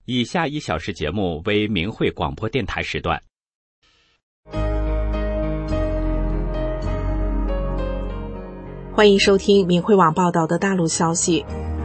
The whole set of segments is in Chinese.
以下1小时节目为明慧广播电台时段。 欢迎收听明慧网报道的大陆消息。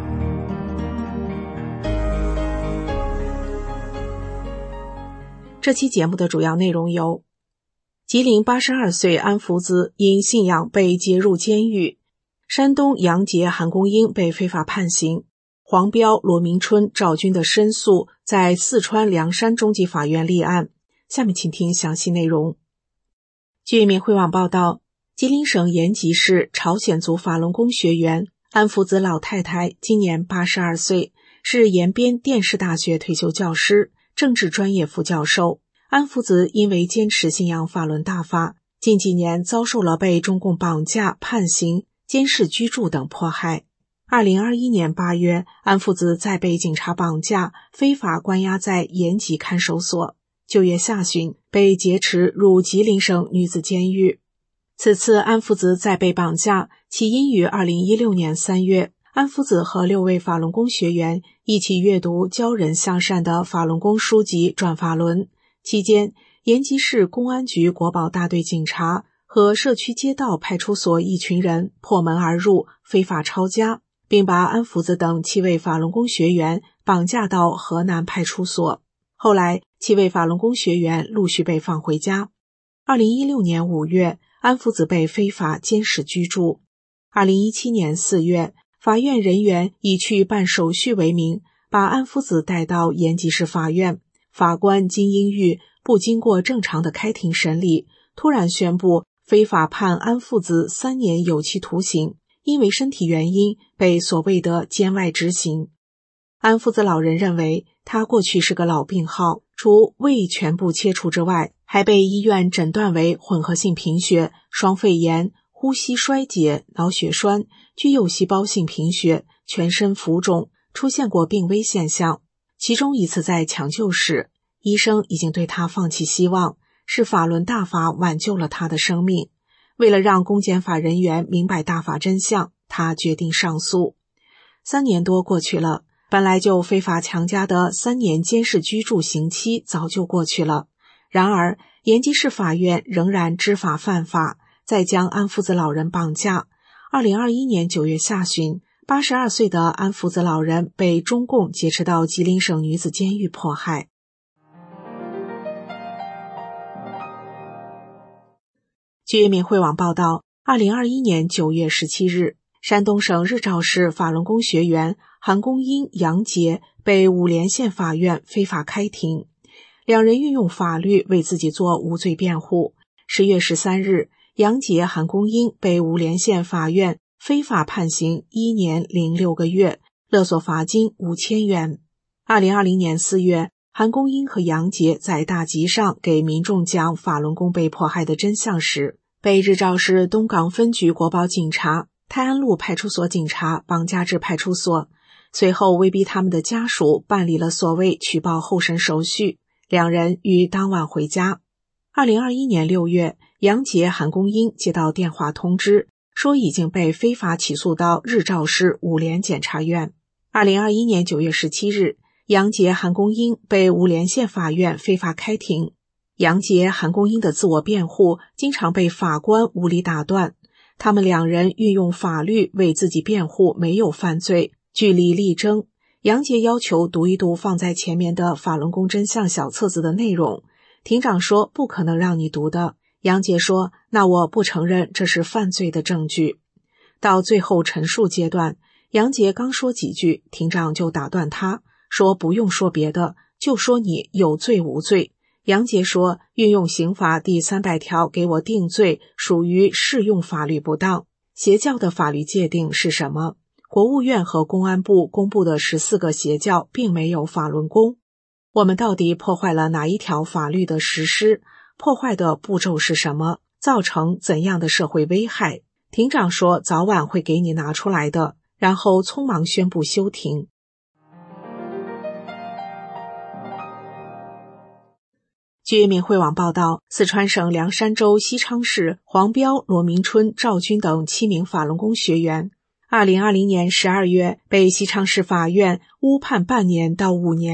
这期节目的主要内容有：吉林82岁安福子因信仰被劫入监狱；山东杨杰、韩公英被非法判刑；黄彪、罗明春、赵军的申诉在四川凉山中级法院立案。下面请听详细内容。据明慧网报道，吉林省延吉市朝鲜族法轮功学员安福子老太太今年82岁，是延边电视大学退休教师，政治专业副教授。安福子因为坚持信仰法轮大法，近几年遭受了被中共绑架、判刑、监视居住等迫害。2021年8月，安福子再被警察绑架，非法关押在延吉看守所。9月下旬，被劫持入吉林省女子监狱。此次安福子再被绑架，起因于2016年3月，安福子和6位法轮功学员一起阅读教人向善的法轮功书籍《转法轮》。期间，延吉市公安局国保大队警察和社区街道派出所一群人破门而入，非法抄家，并把安福子等7位法轮功学员绑架到河南派出所。后来7位法轮功学员陆续被放回家。2016年5月，安福子被非法监视居住。2017年4月，法院人员以去办手续为名，把安福子带到延吉市法院。法官金英玉不经过正常的开庭审理，突然宣布非法判安福子3年有期徒刑，因为身体原因被所谓的监外执行。安福子老人认为，他过去是个老病号，除胃全部切除之外，还被医院诊断为混合性贫血、双肺炎、呼吸衰竭、脑血栓、巨幼细胞性贫血，全身浮肿，出现过病危现象。其中一次在抢救时，医生已经对他放弃希望，是法轮大法挽救了他的生命。为了让公检法人员明白大法真相，他决定上诉。3年多过去了，本来就非法强加的3年监视居住刑期早就过去了。然而，延吉市法院仍然知法犯法，再将安福子老人绑架。2021年9月下旬，82岁的安福子老人被中共劫持到吉林省女子监狱迫害。据明慧网报道，2021年9月17日，山东省日照市法轮功学员韩公英、杨杰被五莲县法院非法开庭。两人运用法律为自己做无罪辩护。10月13日，杨杰、韩公英被五莲县法院非法判刑1年06个月，勒索罚金5000元。2020年4月，韩公英和杨杰在大集上给民众讲法轮功被迫害的真相时，被日照市东港分局国保警察、泰安路派出所警察绑架至派出所，随后威逼他们的家属办理了所谓取报候审手续，两人于当晚回家。2021年6月，杨杰、韩公英接到电话通知，说已经被非法起诉到日照市五莲检察院。2021年9月17日，杨杰、韩公英被五莲县法院非法开庭。杨杰、韩公英的自我辩护经常被法官无理打断，他们两人运用法律为自己辩护没有犯罪，据理力争。杨杰要求读一读放在前面的法轮功真相小册子的内容，庭长说不可能让你读的。杨杰说，那我不承认这是犯罪的证据。到最后陈述阶段，杨杰刚说几句，庭长就打断他，说不用说别的，就说你有罪无罪。杨杰说，运用刑法第300条给我定罪，属于适用法律不当。邪教的法律界定是什么？国务院和公安部公布的14个邪教并没有法轮功。我们到底破坏了哪一条法律的实施？破坏的步骤是什么？造成怎样的社会危害？庭长说早晚会给你拿出来的，然后匆忙宣布休庭。据明慧网报道，四川省凉山州西昌市黄彪、罗明春、赵军等7名法轮功学员2020年12月被西昌市法院误判半年到5年。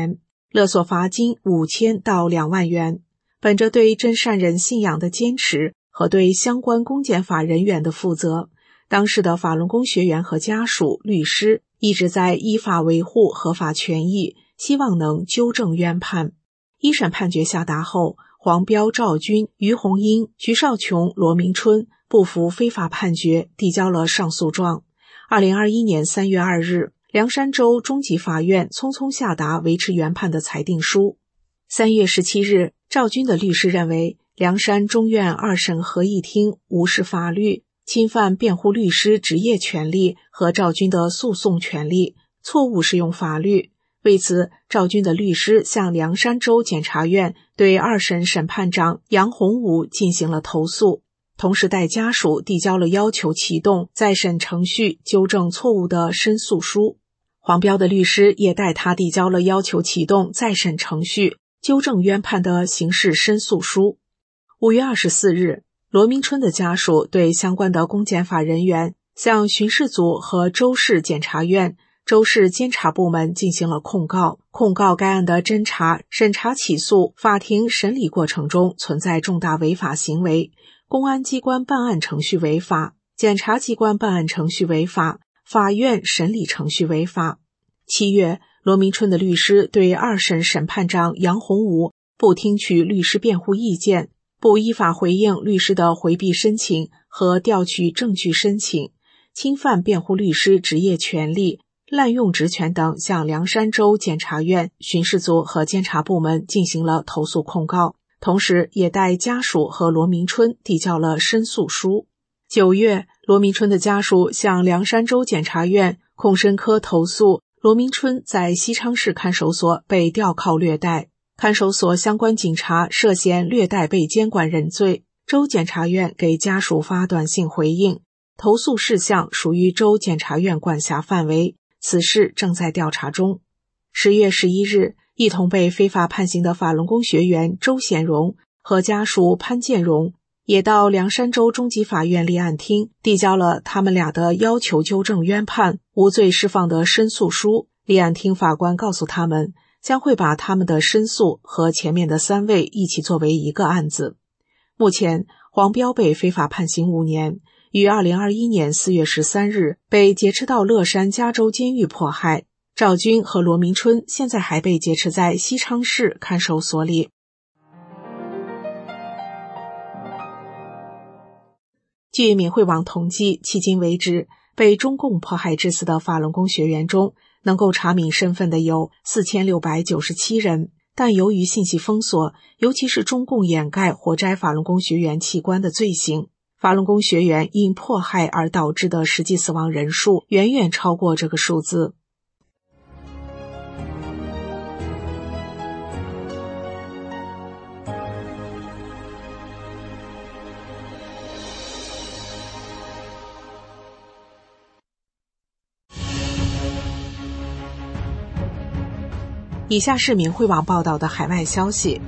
勒索罚金5000到2万元。本着对真善人信仰的坚持和对相关公检法人员的负责，当时的法轮功学员和家属、律师一直在依法维护合法权益，希望能纠正冤判。一审判决下达后，黄彪、赵军、于红英、徐少琼、罗明春不服非法判决，递交了上诉状。2021年3月2日，凉山州中级法院匆匆下达维持原判的裁定书。3月17日，赵军的律师认为，凉山中院2审合议庭无视法律，侵犯辩护律师职业权利和赵军的诉讼权利，错误适用法律。为此，赵军的律师向凉山州检察院对2审审判长杨洪武进行了投诉，同时代家属递交了要求启动再审程序纠正错误的申诉书。黄彪的律师也代他递交了要求启动再审程序纠正冤判的刑事申诉书。5月24日，罗明春的家属对相关的公检法人员向巡视组和州市检察院、州市监察部门进行了控告，控告该案的侦查、审查起诉、法庭审理过程中存在重大违法行为，公安机关办案程序违法，检察机关办案程序违法，法院审理程序违法。7月，罗明春的律师对2审审判长杨洪武不听取律师辩护意见，不依法回应律师的回避申请和调取证据申请，侵犯辩护律师职业权利，滥用职权等，向凉山州检察院、巡视组和监察部门进行了投诉控告，同时也代家属和罗明春递交了申诉书。9月，罗明春的家属向凉山州检察院控申科投诉罗明春在西昌市看守所被吊铐虐待，看守所相关警察涉嫌虐待被监管人罪。州检察院给家属发短信回应，投诉事项属于州检察院管辖范围，此事正在调查中。10月11日，一同被非法判刑的法轮功学员周显荣和家属潘建荣也到凉山州中级法院立案厅递交了他们俩的要求纠正冤判、无罪释放的申诉书。立案厅法官告诉他们，将会把他们的申诉和前面的3位一起作为一个案子。目前，黄彪被非法判刑5年，于2021年4月13日被劫持到乐山加州监狱迫害。赵军和罗明春现在还被劫持在西昌市看守所里。据闽会网统计，迄今为止，被中共迫害致死的法轮功学员中，能够查明身份的有4697人，但由于信息封锁，尤其是中共掩盖活摘法轮功学员器官的罪行，法轮功学员因迫害而导致的实际死亡人数远远超过这个数字。以下是闽会网报道的海外消息，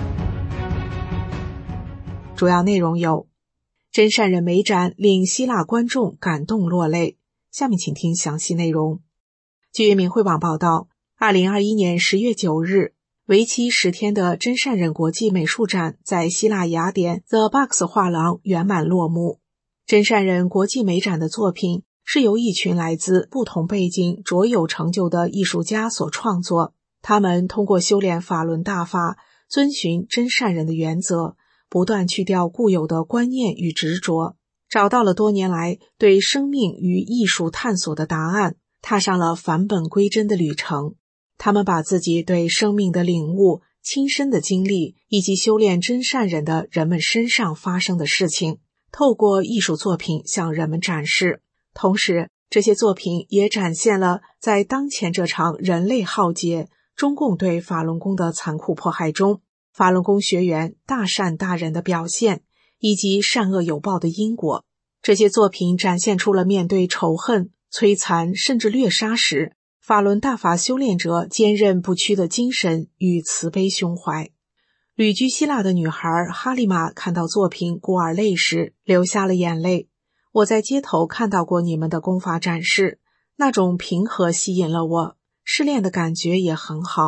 主要内容有：真善人美展令希腊观众感动落泪。下面请听详细内容。据闽会网报道，2021年10月9日，为期10天的真善人国际美术展在希腊雅典 The Box 画廊圆满落幕。真善人国际美展的作品是由一群来自不同背景、卓有成就的艺术家所创作。他们通过修炼法轮大法，遵循真善人的原则，不断去掉固有的观念与执着，找到了多年来对生命与艺术探索的答案，踏上了返本归真的旅程。他们把自己对生命的领悟、亲身的经历以及修炼真善人的人们身上发生的事情，透过艺术作品向人们展示。同时，这些作品也展现了在当前这场人类浩劫、中共对法轮功的残酷迫害中，法轮功学员大善大仁的表现，以及善恶有报的因果。这些作品展现出了面对仇恨、摧残甚至掠杀时，法轮大法修炼者坚韧不屈的精神与慈悲胸怀。旅居希腊的女孩哈利玛看到作品孤儿泪时，流下了眼泪。我在街头看到过你们的功法展示，那种平和吸引了我。试炼的感觉也很好，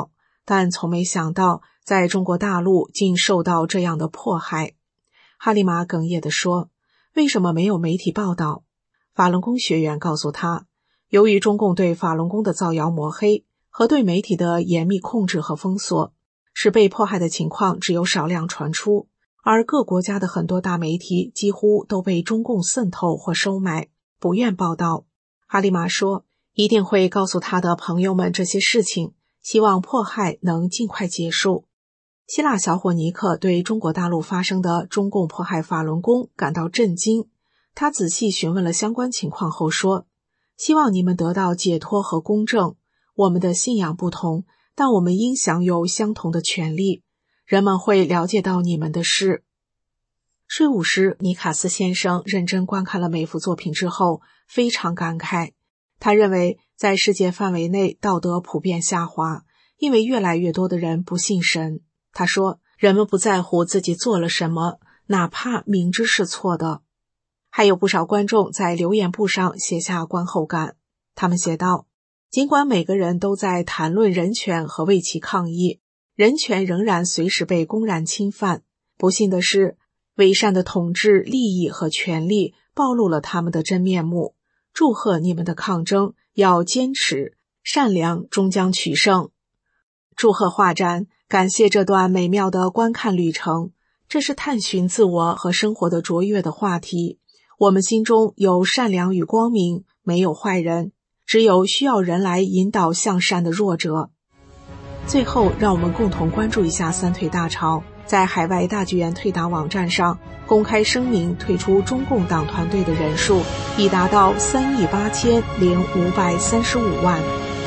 但从没想到在中国大陆竟受到这样的迫害。哈利玛哽咽地说，为什么没有媒体报道？法轮功学员告诉他，由于中共对法轮功的造谣抹黑和对媒体的严密控制和封锁，使被迫害的情况只有少量传出，而各国家的很多大媒体几乎都被中共渗透或收买，不愿报道。哈利玛说，一定会告诉他的朋友们这些事情，希望迫害能尽快结束。希腊小伙尼克对中国大陆发生的中共迫害法轮功感到震惊，他仔细询问了相关情况后说，希望你们得到解脱和公正，我们的信仰不同，但我们应享有相同的权利，人们会了解到你们的事。睡午时，尼卡斯先生认真观看了每幅作品之后，非常感慨。他认为在世界范围内道德普遍下滑，因为越来越多的人不信神。他说，人们不在乎自己做了什么，哪怕明知是错的。还有不少观众在留言簿上写下观后感。他们写道，尽管每个人都在谈论人权和为其抗议，人权仍然随时被公然侵犯。不幸的是，伪善的统治、利益和权力暴露了他们的真面目。祝贺你们的抗争，要坚持，善良终将取胜。祝贺画展，感谢这段美妙的观看旅程。这是探寻自我和生活的卓越的话题。我们心中有善良与光明，没有坏人，只有需要人来引导向善的弱者。最后，让我们共同关注一下三退大潮。在海外大剧院退党网站上公开声明退出中共党团队的人数已达到38535万。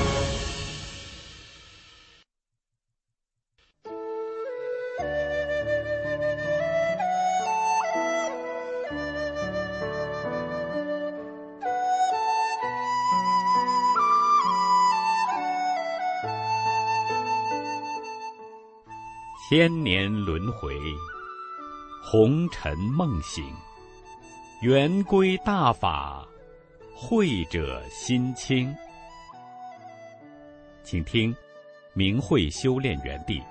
千年轮回，红尘梦醒，圆归大法，慧者心清。请听明慧修炼园地。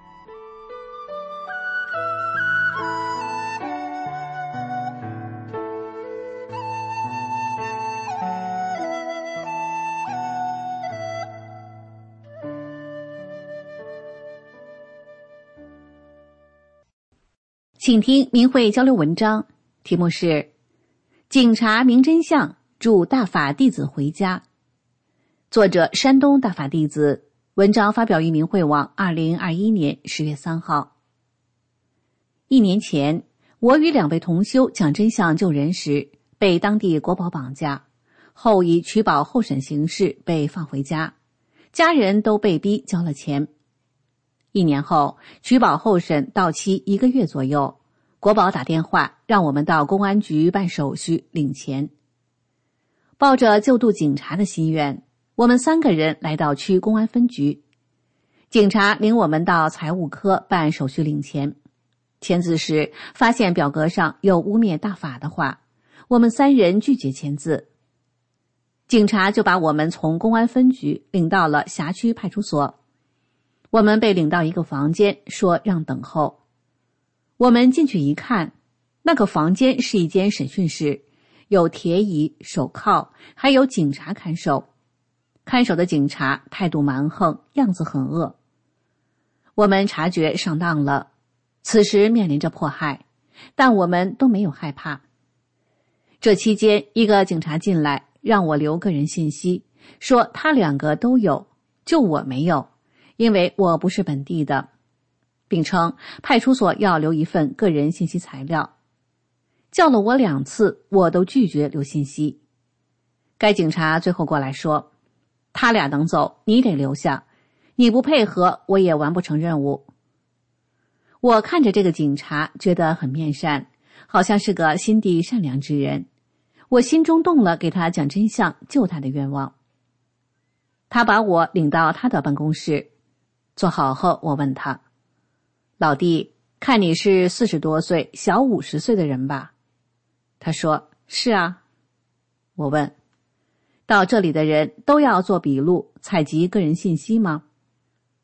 请听明慧交流文章，题目是警察明真相，助大法弟子回家。作者山东大法弟子，文章发表于明慧网2021年10月3号。1年前，我与2位同修讲真相救人时，被当地国保绑架，后以取保候审形式被放回家，家人都被逼交了钱。1年后，取保候审到期1个月左右，国保打电话让我们到公安局办手续领钱。抱着救度警察的心愿，我们3个人来到区公安分局。警察领我们到财务科办手续领钱。签字时发现表格上有污蔑大法的话，我们3人拒绝签字。警察就把我们从公安分局领到了辖区派出所。我们被领到一个房间，说让等候。我们进去一看，那个房间是一间审讯室，有铁椅、手铐，还有警察看守。看守的警察态度蛮横，样子很恶。我们察觉上当了，此时面临着迫害，但我们都没有害怕。这期间，一个警察进来，让我留个人信息，说他2个都有，就我没有，因为我不是本地的，并称派出所要留一份个人信息材料。叫了我2次，我都拒绝留信息。该警察最后过来说，他俩能走，你得留下，你不配合，我也完不成任务。我看着这个警察，觉得很面善，好像是个心地善良之人。我心中动了给他讲真相、救他的愿望。他把我领到他的办公室，坐好后，我问他，老弟，看你是40多岁，小50岁的人吧？他说，是啊。我问，到这里的人都要做笔录，采集个人信息吗？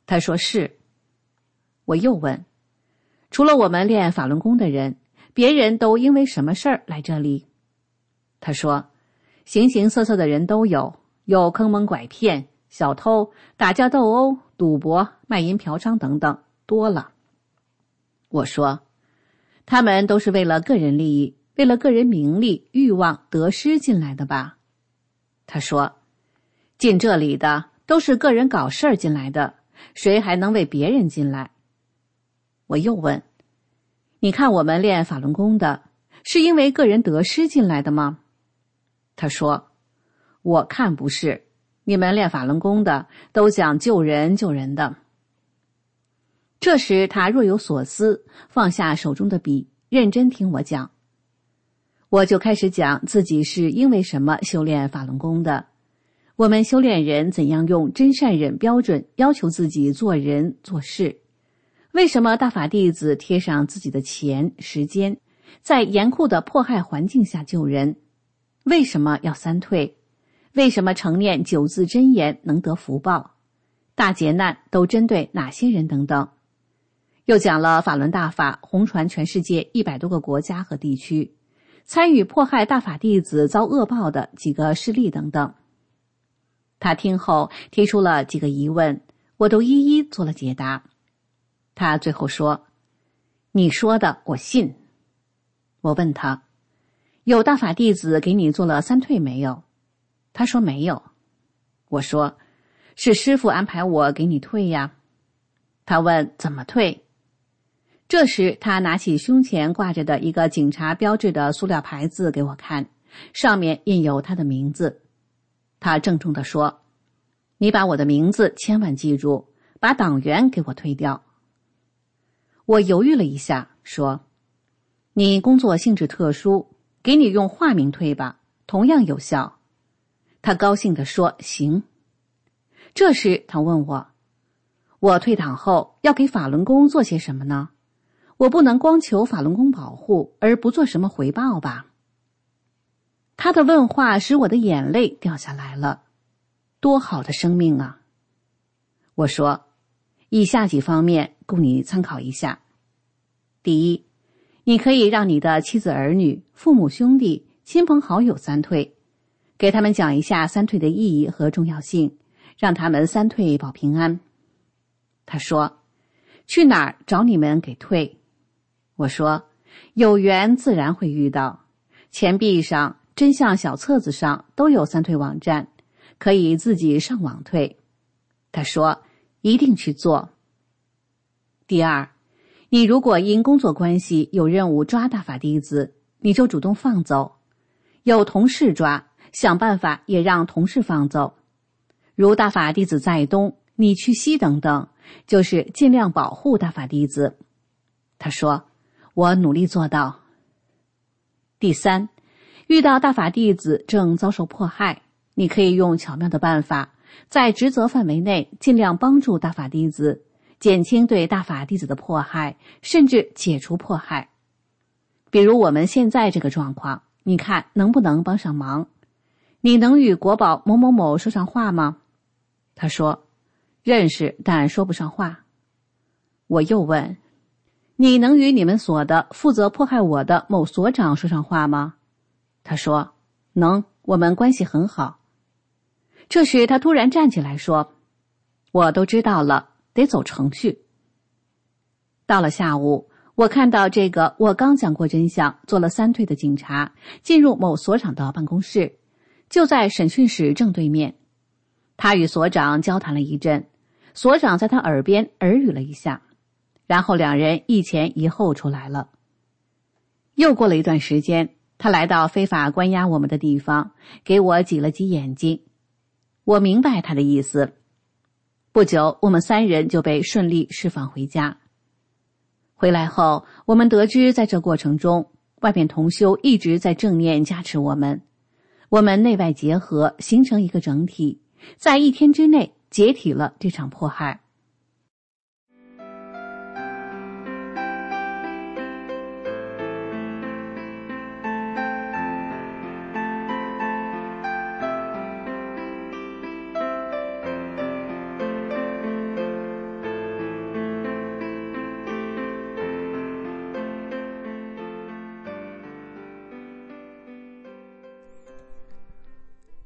他说是。我又问，除了我们练法轮功的人，别人都因为什么事儿来这里？他说，形形色色的人都有，有坑蒙拐骗、小偷、打架斗殴、赌博、卖淫嫖娼等等，多了。我说，他们都是为了个人利益，为了个人名利、欲望、得失进来的吧？他说，进这里的都是个人搞事儿进来的，谁还能为别人进来？我又问，你看我们练法轮功的，是因为个人得失进来的吗？他说，我看不是，你们练法轮功的都想救人救人的。这时他若有所思，放下手中的笔，认真听我讲。我就开始讲自己是因为什么修炼法轮功的，我们修炼人怎样用真善忍标准要求自己做人做事，为什么大法弟子贴上自己的钱时间，在严酷的迫害环境下救人，为什么要三退，为什么成念9字真言能得福报，大劫难都针对哪些人等等。又讲了法轮大法红传全世界100多个国家和地区，参与迫害大法弟子遭恶报的几个事例等等。他听后提出了几个疑问，我都一一做了解答。他最后说，你说的我信。我问他，有大法弟子给你做了三退没有？他说没有。我说，是师父安排我给你退呀。他问怎么退？这时他拿起胸前挂着的一个警察标志的塑料牌子给我看，上面印有他的名字。他郑重地说，你把我的名字千万记住，把党员给我退掉。我犹豫了一下，说，你工作性质特殊，给你用化名退吧，同样有效。他高兴地说，行。这时他问我，我退党后要给法轮功做些什么呢？我不能光求法轮功保护，而不做什么回报吧？他的问话使我的眼泪掉下来了，多好的生命啊！我说，以下几方面供你参考一下。第一，你可以让你的妻子儿女、父母兄弟、亲朋好友三退，给他们讲一下三退的意义和重要性，让他们三退保平安。他说，去哪儿找你们给退？我说，有缘自然会遇到，钱币上、真相小册子上都有三退网站，可以自己上网退。他说，一定去做。第二，你如果因工作关系有任务抓大法弟子，你就主动放走，有同事抓，想办法也让同事放走。如大法弟子在东，你去西等等，就是尽量保护大法弟子。他说，我努力做到。第三，遇到大法弟子正遭受迫害，你可以用巧妙的办法，在职责范围内尽量帮助大法弟子，减轻对大法弟子的迫害，甚至解除迫害。比如我们现在这个状况，你看能不能帮上忙？你能与国宝某某某说上话吗？他说，认识，但说不上话。我又问，你能与你们所的负责迫害我的某所长说上话吗？他说，能，我们关系很好。这时他突然站起来说，我都知道了，得走程序。到了下午，我看到这个我刚讲过真相做了三退的警察进入某所长的办公室，就在审讯室正对面。他与所长交谈了一阵，所长在他耳边耳语了一下，然后两人一前一后出来了。又过了一段时间，他来到非法关押我们的地方，给我挤了挤眼睛。我明白他的意思。不久，我们3人就被顺利释放回家。回来后，我们得知在这过程中，外面同修一直在正念加持我们，我们内外结合，形成一个整体，在1天之内解体了这场迫害。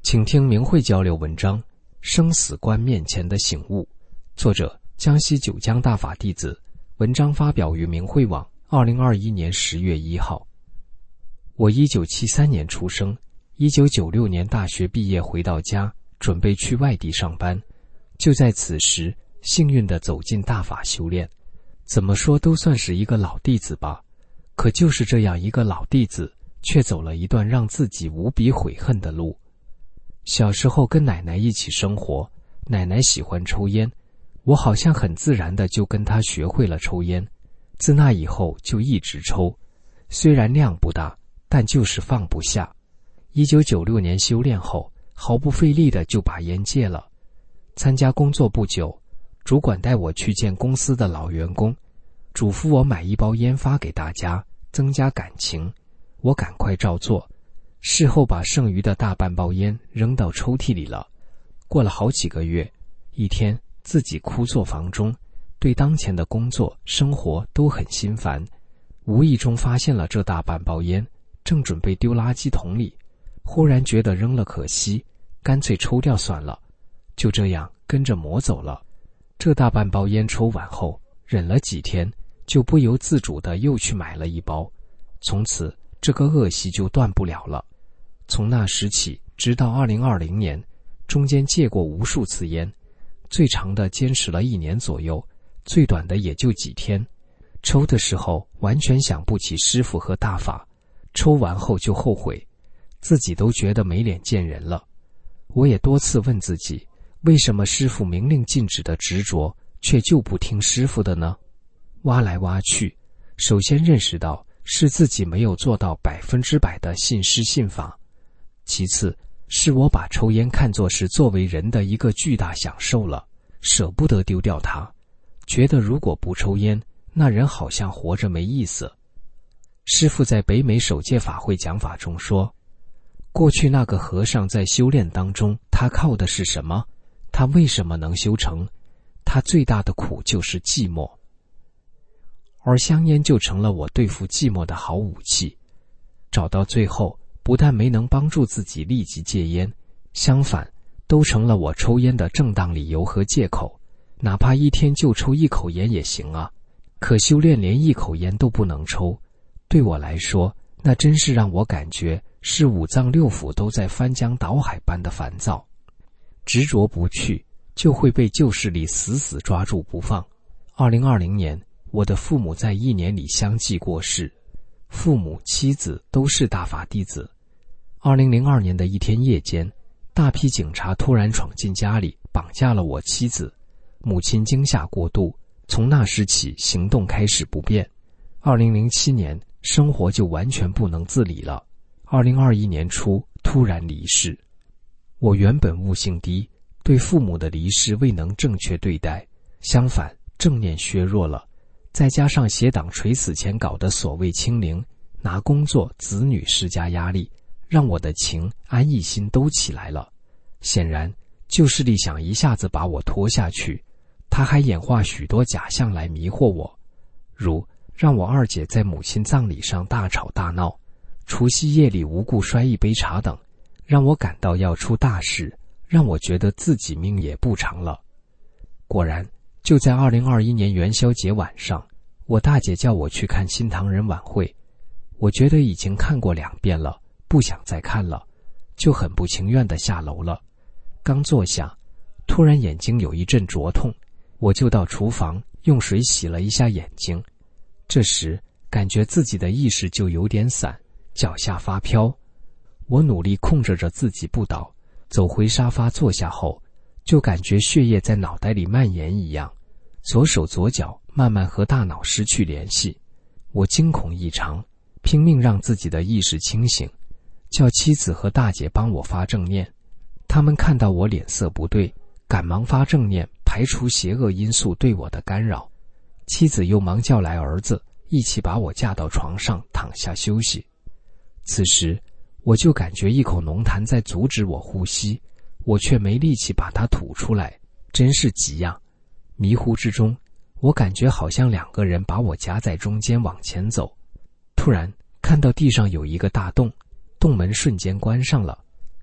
请听明慧交流文章《生死观面前的醒悟》，作者江西九江大法弟子，文章发表于明慧网2021年10月1号。我1973年出生，1996年大学毕业回到家，准备去外地上班。就在此时，幸运地走进大法修炼。怎么说都算是一个老弟子吧，可就是这样一个老弟子，却走了一段让自己无比悔恨的路。小时候跟奶奶一起生活，奶奶喜欢抽烟，我好像很自然地就跟她学会了抽烟。自那以后就一直抽，虽然量不大，但就是放不下。1996年修炼后，毫不费力地就把烟戒了。参加工作不久，主管带我去见公司的老员工，嘱咐我买一包烟发给大家，增加感情。我赶快照做，事后把剩余的大半包烟扔到抽屉里了。过了好几个月，一天自己枯坐房中，对当前的工作生活都很心烦，无意中发现了这大半包烟，正准备丢垃圾桶里，忽然觉得扔了可惜，干脆抽掉算了，就这样跟着魔走了。这大半包烟抽完后，忍了几天，就不由自主地又去买了一包，从此这个恶习就断不了了。从那时起，直到2020年，中间戒过无数次烟，最长的坚持了1年左右，最短的也就几天。抽的时候完全想不起师父和大法，抽完后就后悔，自己都觉得没脸见人了。我也多次问自己，为什么师父明令禁止的执着，却就不听师父的呢？挖来挖去，首先认识到是自己没有做到100%的信师信法，其次是我把抽烟看作是作为人的一个巨大享受了，舍不得丢掉它，觉得如果不抽烟，那人好像活着没意思。师父在北美首届法会讲法中说，过去那个和尚在修炼当中，他靠的是什么？他为什么能修成？他最大的苦就是寂寞。而香烟就成了我对付寂寞的好武器。找到最后，不但没能帮助自己立即戒烟，相反，都成了我抽烟的正当理由和借口。哪怕一天就抽1口烟也行啊，可修炼连1口烟都不能抽，对我来说，那真是让我感觉是5脏6腑都在翻江倒海般的烦躁。执着不去，就会被旧势力死死抓住不放。2020年，我的父母在1年里相继过世，父母妻子都是大法弟子。2002年的一天夜间，大批警察突然闯进家里，绑架了我妻子。母亲惊吓过度，从那时起行动开始不便。2007年，生活就完全不能自理了。2021年初突然离世。我原本悟性低，对父母的离世未能正确对待，相反正念削弱了，再加上邪党垂死前搞的所谓清零，拿工作子女施加压力，让我的情安逸心都起来了。显然旧势力想一下子把我拖下去，他还演化许多假象来迷惑我，如让我二姐在母亲葬礼上大吵大闹，除夕夜里无故摔一杯茶等，让我感到要出大事，让我觉得自己命也不长了。果然，就在2021年元宵节晚上，我大姐叫我去看新唐人晚会，我觉得已经看过2遍了，不想再看了，就很不情愿地下楼了。刚坐下，突然眼睛有一阵灼痛，我就到厨房用水洗了一下眼睛。这时感觉自己的意识就有点散，脚下发飘。我努力控制着自己不倒，走回沙发坐下后，就感觉血液在脑袋里蔓延一样，左手左脚慢慢和大脑失去联系。我惊恐异常，拼命让自己的意识清醒，叫妻子和大姐帮我发正念。他们看到我脸色不对，赶忙发正念，排除邪恶因素对我的干扰。妻子又忙叫来儿子，一起把我架到床上躺下休息。此时我就感觉一口浓痰在阻止我呼吸，我却没力气把它吐出来，真是急呀！迷糊之中，我感觉好像2个人把我夹在中间往前走。突然看到地上有一个大洞，洞门瞬间关上了，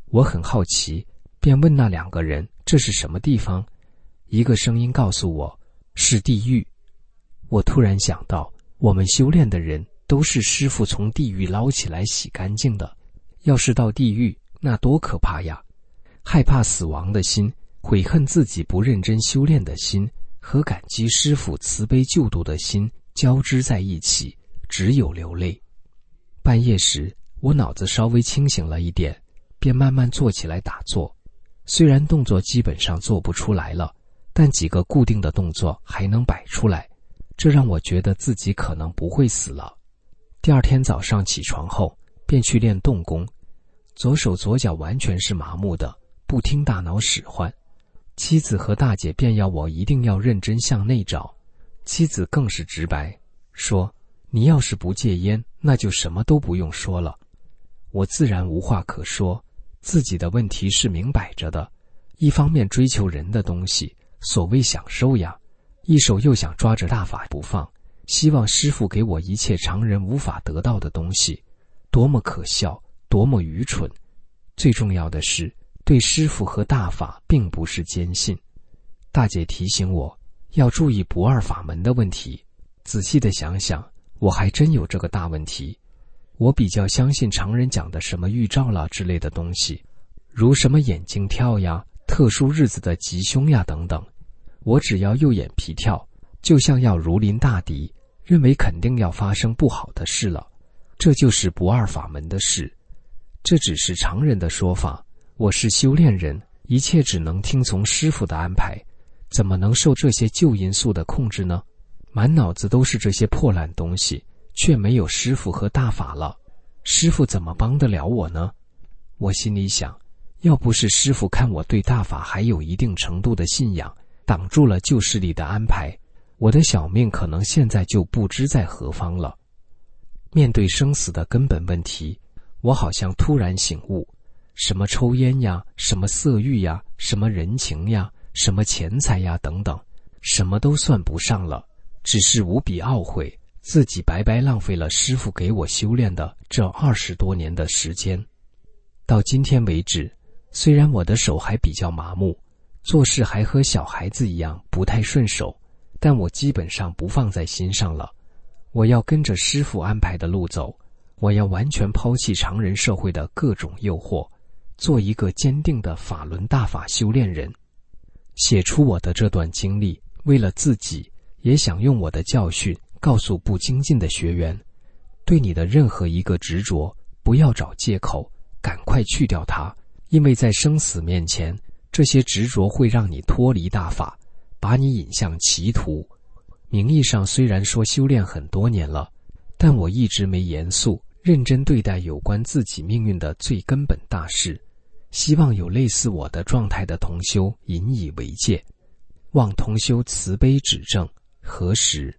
我很好奇，便问那2个人这是什么地方。一个声音告诉我是地狱。我突然想到，我们修炼的人都是师父从地狱捞起来洗干净的，要是到地狱，那多可怕呀！害怕死亡的心，悔恨自己不认真修炼的心，和感激师父慈悲救度的心交织在一起，只有流泪。半夜时，我脑子稍微清醒了一点，便慢慢坐起来打坐。虽然动作基本上做不出来了，但几个固定的动作还能摆出来，这让我觉得自己可能不会死了。第二天早上起床后，便去练动功，左手左脚完全是麻木的，不听大脑使唤。妻子和大姐便要我一定要认真向内找，妻子更是直白，说你要是不戒烟，那就什么都不用说了。我自然无话可说，自己的问题是明摆着的，一方面追求人的东西，所谓享受呀，一手又想抓着大法不放，希望师父给我一切常人无法得到的东西，多么可笑，多么愚蠢。最重要的是，对师父和大法并不是坚信。大姐提醒我要注意不二法门的问题，仔细的想想，我还真有这个大问题。我比较相信常人讲的什么预兆啦之类的东西，如什么眼睛跳呀、特殊日子的吉凶呀等等。我只要右眼皮跳，就像要如临大敌，认为肯定要发生不好的事了。这就是不二法门的事。这只是常人的说法，我是修炼人，一切只能听从师父的安排，怎么能受这些旧因素的控制呢？满脑子都是这些破烂东西，却没有师父和大法了，师父怎么帮得了我呢？我心里想，要不是师父看我对大法还有一定程度的信仰，挡住了旧势力的安排，我的小命可能现在就不知在何方了。面对生死的根本问题，我好像突然醒悟，什么抽烟呀，什么色欲呀，什么人情呀，什么钱财呀等等，什么都算不上了，只是无比懊悔自己白白浪费了师父给我修炼的这20多年的时间。到今天为止，虽然我的手还比较麻木，做事还和小孩子一样不太顺手，但我基本上不放在心上了。我要跟着师父安排的路走，我要完全抛弃常人社会的各种诱惑，做一个坚定的法轮大法修炼人。写出我的这段经历，为了自己，也想用我的教训告诉不精进的学员，对你的任何一个执着，不要找借口，赶快去掉它，因为在生死面前，这些执着会让你脱离大法，把你引向歧途。名义上虽然说修炼很多年了，但我一直没严肃认真对待有关自己命运的最根本大事，希望有类似我的状态的同修引以为戒，望同修慈悲指正，何时。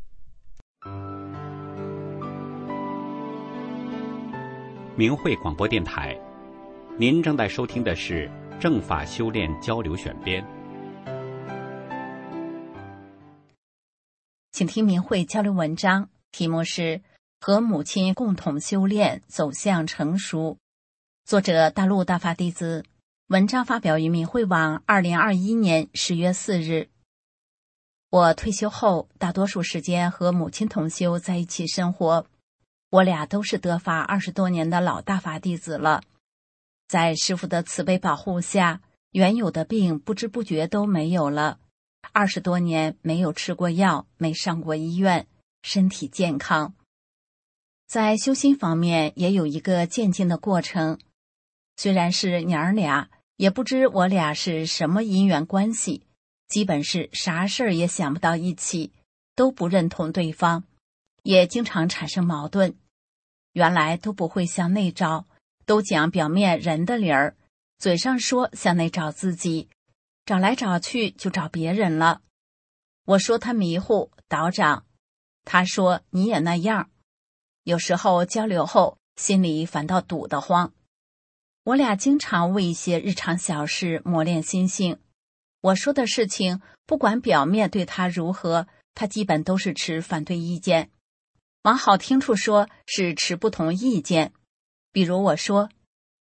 明慧广播电台，您正在收听的是正法修炼交流选编。 请听明慧交流文章，题目是和母亲共同修炼，走向成熟。作者大陆大法弟子，文章发表于明慧网2021年10月4日。我退休后，大多数时间和母亲同修在一起生活。我俩都是得法20多年的老大法弟子了，在师父的慈悲保护下，原有的病不知不觉都没有了。20多年没有吃过药，没上过医院，身体健康。在修心方面也有一个渐进的过程，虽然是娘儿俩，也不知我俩是什么因缘关系，基本是啥事儿也想不到一起，都不认同对方，也经常产生矛盾。原来都不会向内找，都讲表面人的理儿，嘴上说向内找自己，找来找去就找别人了。我说他迷糊倒长，他说你也那样。有时候交流后，心里反倒堵得慌。我俩经常为一些日常小事磨练心性。我说的事情，不管表面对他如何，他基本都是持反对意见。往好听处说，是持不同意见。比如我说，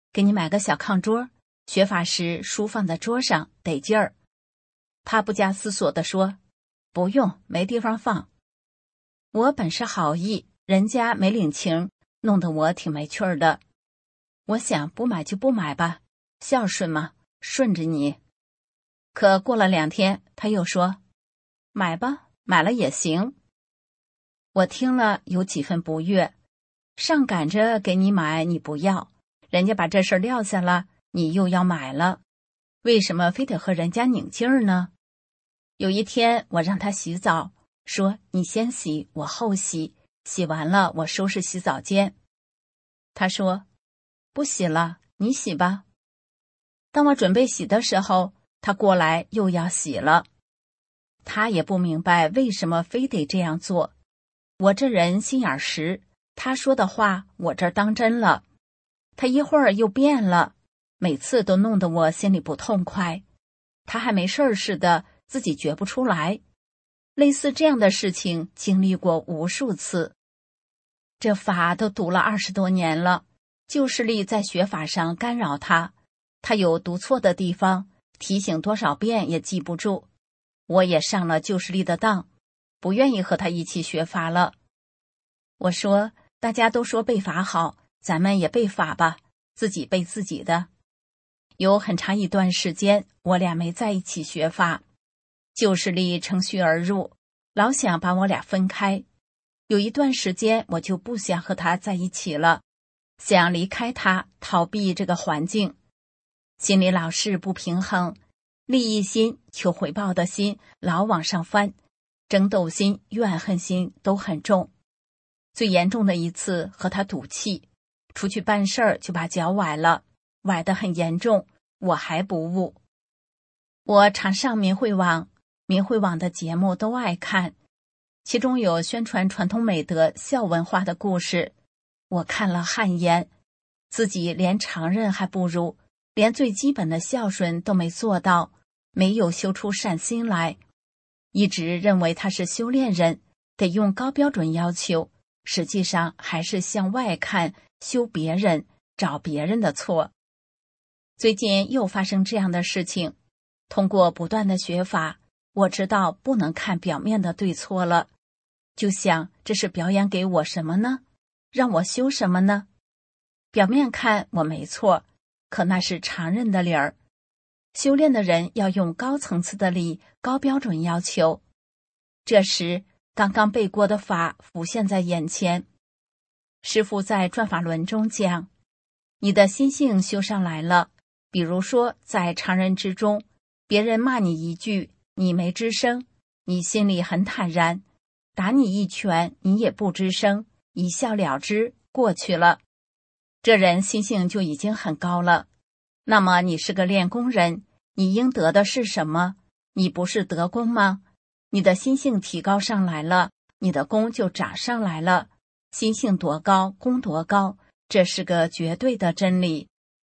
给你买个小炕桌，学法时书放在桌上得劲儿。他不加思索地说，不用，没地方放。我本是好意，人家没领情，弄得我挺没趣儿的。我想不买就不买吧，孝顺嘛，顺着你。可过了2天，他又说，买吧，买了也行。我听了有几分不悦，上赶着给你买你不要，人家把这事儿撂下了，你又要买了，为什么非得和人家拧劲儿呢？有一天我让他洗澡，说你先洗，我后洗，洗完了我收拾洗澡间。他说不洗了，你洗吧。当我准备洗的时候，他过来又要洗了。他也不明白为什么非得这样做。我这人心眼实，他说的话我这儿当真了。他一会儿又变了，每次都弄得我心里不痛快。他还没事儿似的，自己觉不出来。类似这样的事情经历过无数次。这法都读了20多年了，旧势力在学法上干扰他，他有读错的地方，提醒多少遍也记不住。我也上了旧势力的当，不愿意和他一起学法了。我说，大家都说背法好，咱们也背法吧，自己背自己的。有很长一段时间，我俩没在一起学法。旧势力乘虚而入，老想把我俩分开。有一段时间，我就不想和他在一起了，想离开他，逃避这个环境。心里老是不平衡，利益心、求回报的心老往上翻，争斗心、怨恨心都很重。最严重的一次和他赌气，出去办事儿就把脚崴了，崴得很严重，我还不悟。我常上明慧网，明慧网的节目都爱看，其中有宣传传统美德孝文化的故事，我看了汗颜，自己连常人还不如，连最基本的孝顺都没做到，没有修出善心来。一直认为他是修炼人，得用高标准要求，实际上还是向外看，修别人，找别人的错。最近又发生这样的事情，通过不断的学法，我知道不能看表面的对错了，就想这是表演给我什么呢？让我修什么呢？表面看我没错，可那是常人的理儿。修炼的人要用高层次的理，高标准要求。这时刚刚背过的法浮现在眼前。师父在转法轮中讲，你的心性修上来了，比如说在常人之中，别人骂你一句，你没吱声，你心里很坦然；打你一拳，你也不吱声，一笑了之，过去了。这人心性就已经很高了。那么你是个练功人，你应得的是什么？你不是得功吗？你的心性提高上来了，你的功就长上来了。心性多高，功多高，这是个绝对的真理。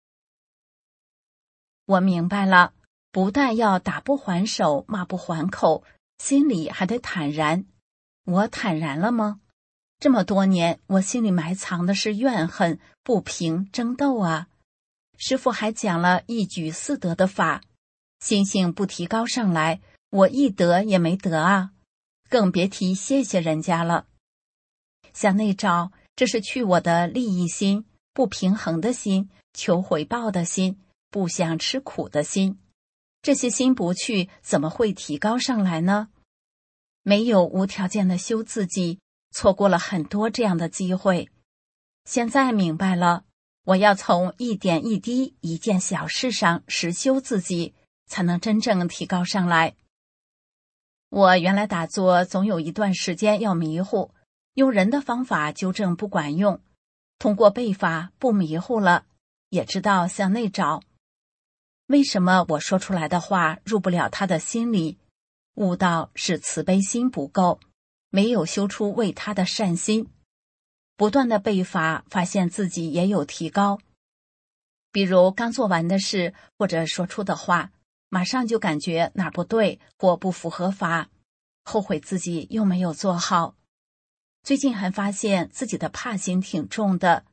我明白了，不但要打不还手，骂不还口，心里还得坦然。我坦然了吗？这么多年，我心里埋藏的是怨恨、不平、争斗啊。师父还讲了一举4得的法，心性不提高上来，我一得也没得啊，更别提谢谢人家了。向内找，这是去我的利益心、不平衡的心、求回报的心、不想吃苦的心。这些心不去，怎么会提高上来呢？没有无条件的修自己，错过了很多这样的机会。现在明白了，我要从一点一滴、一件小事上实修自己，才能真正提高上来。我原来打坐总有一段时间要迷糊，用人的方法纠正不管用，通过背法不迷糊了，也知道向内找。为什么我说出来的话入不了他的心里？悟道是慈悲心不够，没有修出为他的善心。不断的背法，发现自己也有提高。比如刚做完的事或者说出的话，马上就感觉哪儿不对或不符合法，后悔自己又没有做好。最近还发现自己的怕心挺重的，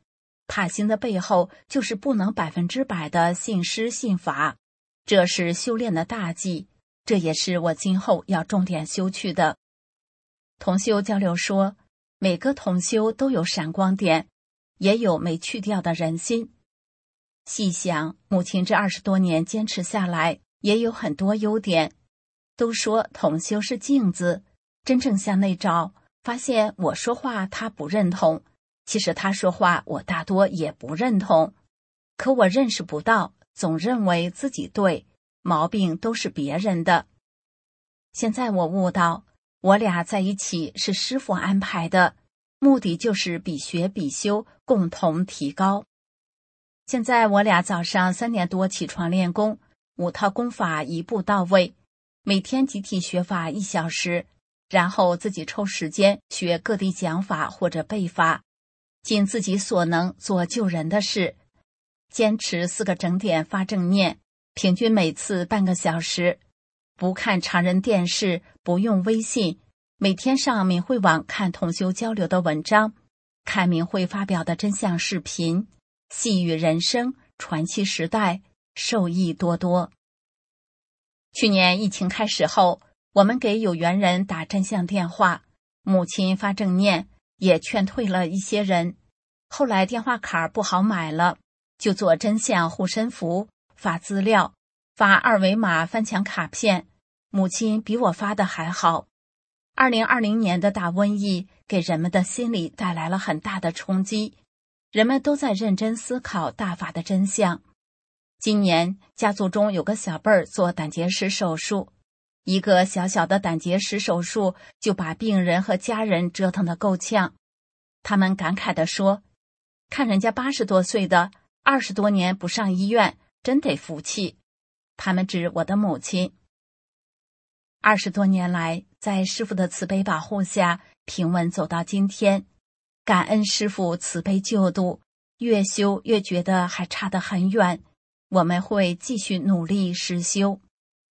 塔心的背后就是不能100%的信师信法，这是修炼的大忌，这也是我今后要重点修去的。同修交流说，每个同修都有闪光点，也有没去掉的人心。细想，母亲这20多年坚持下来，也有很多优点。都说同修是镜子，真正向内照，发现我说话他不认同，其实他说话我大多也不认同，可我认识不到，总认为自己对，毛病都是别人的。现在我悟到，我俩在一起是师父安排的，目的就是比学比修，共同提高。现在我俩早上3点多起床练功，5套功法一步到位，每天集体学法1小时，然后自己抽时间学各地讲法或者背法，尽自己所能做救人的事。坚持4个整点发正念，平均每次半个小时，不看常人电视，不用微信，每天上明慧网看同修交流的文章，看明慧发表的真相视频，细语人生，传奇时代，受益多多。去年疫情开始后，我们给有缘人打真相电话，母亲发正念，也劝退了一些人。后来电话卡不好买了，就做真相护身符，发资料，发2维码翻墙卡片，母亲比我发的还好。2020年的大瘟疫给人们的心理带来了很大的冲击，人们都在认真思考大法的真相。今年家族中有个小辈儿做胆结石手术，一个小小的胆结石手术就把病人和家人折腾得够呛。他们感慨地说，看人家80多岁的20多年不上医院，真得服气。他们指我的母亲。20多年来，在师父的慈悲保护下，平稳走到今天，感恩师父慈悲救度，越修越觉得还差得很远，我们会继续努力实修。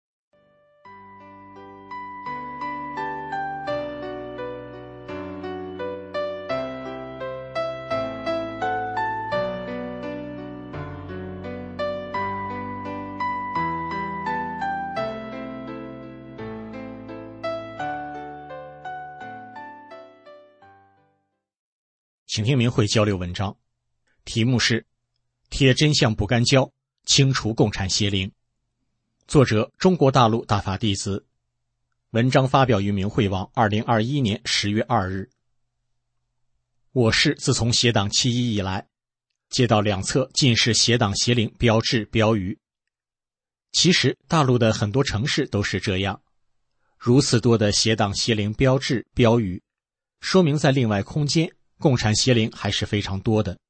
请听明慧交流文章，题目是贴真相不干胶，清除共产邪灵。作者中国大陆大法弟子。文章发表于明慧网2021年10月2日。我市自从邪党起义以来，街道两侧尽是邪党邪灵标志标语。其实大陆的很多城市都是这样，如此多的邪党邪灵标志标语，说明在另外空间共产邪灵还是非常多的。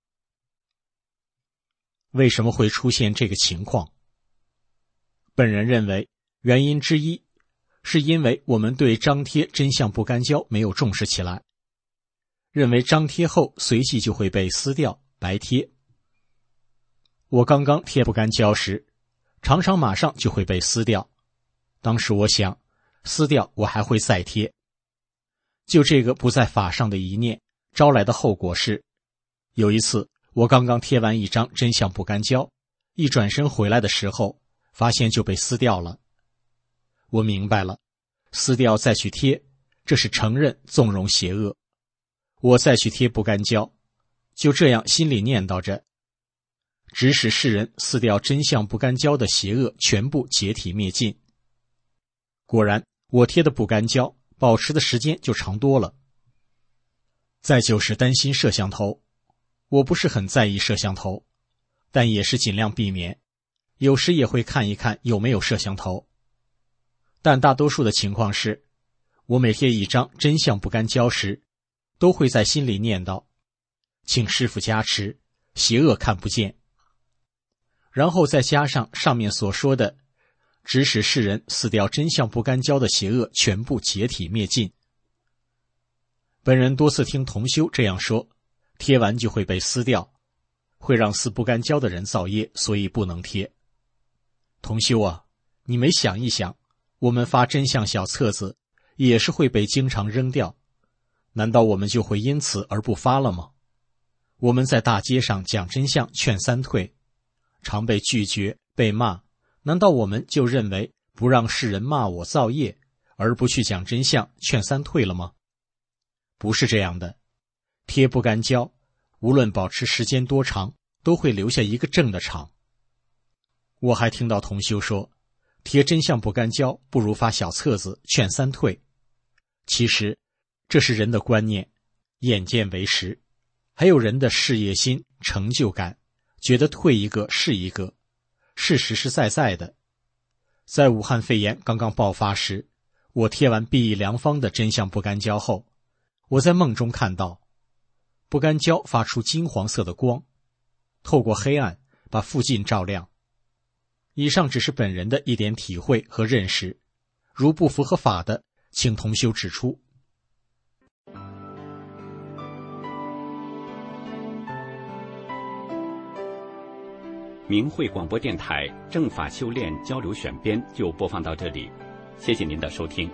为什么会出现这个情况？本人认为，原因之一是因为我们对张贴真相不干胶没有重视起来，认为张贴后随即就会被撕掉，白贴。我刚刚贴不干胶时，常常马上就会被撕掉。当时我想，撕掉我还会再贴。就这个不在法上的一念，招来的后果是，有一次我刚刚贴完一张真相不干胶，一转身回来的时候，发现就被撕掉了。我明白了，撕掉再去贴，这是承认纵容邪恶。我再去贴不干胶，就这样心里念叨着，指使世人撕掉真相不干胶的邪恶全部解体灭尽。果然，我贴的不干胶，保持的时间就长多了。再就是担心摄像头，我不是很在意摄像头，但也是尽量避免，有时也会看一看有没有摄像头。但大多数的情况是，我每贴一张真相不干胶时，都会在心里念叨，请师父加持，邪恶看不见。然后再加上上面所说的，指使世人撕掉真相不干胶的邪恶全部解体灭尽。本人多次听同修这样说，贴完就会被撕掉，会让撕不干胶的人造业，所以不能贴。同修啊，你没想一想，我们发真相小册子也是会被经常扔掉，难道我们就会因此而不发了吗？ 我们在大街上讲真相劝三退，常被拒绝被骂，难道我们就认为不让世人骂我造业，而不去讲真相劝三退了吗？不是这样的，贴不干胶，无论保持时间多长，都会留下一个正的场。我还听到同修说，贴真相不干胶不如发小册子劝三退。其实这是人的观念，眼见为实，还有人的事业心、成就感，觉得退一个是一个，是实实在在的。在武汉肺炎刚刚爆发时，我贴完碧益良方的真相不干胶后，我在梦中看到不干胶发出金黄色的光，透过黑暗把附近照亮。以上只是本人的一点体会和认识，如不符合法的，请同修指出。 明慧广播电台正法修炼交流选编就播放到这里，谢谢您的收听。